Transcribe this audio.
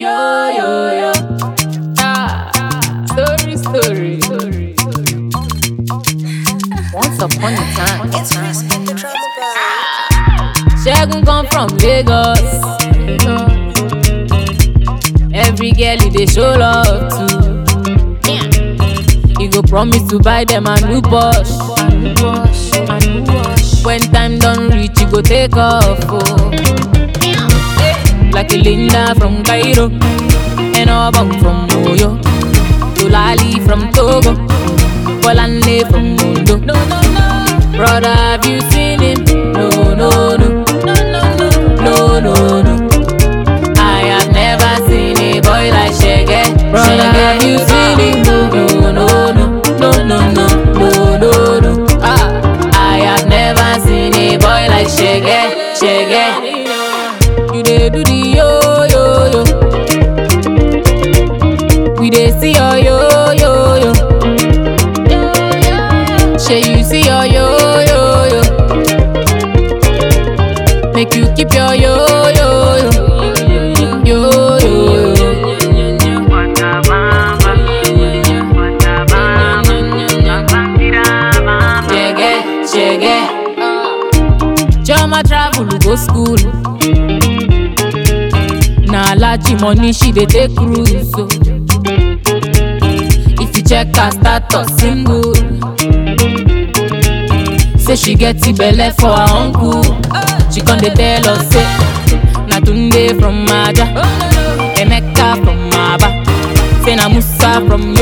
Yo, yo, yo. Story. Once upon a time. Shegun come from Lagos. Every girl they show love to. You go promise to buy them a new Porsche. When time done reach, you go take off. Oh. Like a Linda from Cairo, and Obam from Moyo, Tulali from Togo, Bolande from Mundo. Brother, have you seen him? No. I have never seen a boy like Shege. Brother, have you seen him? No. I have never seen a boy like Shege. You dey do the yo. We dey see your yo. Shey you see your yo. Make you keep your yo. Shege. Choma travel go school. Na lachi money she dey take cruise. So. If you check her status single, say she get the belle for her uncle. She con dey tell us say na Tunde from Maja, Emeka from Aba, say na Musa from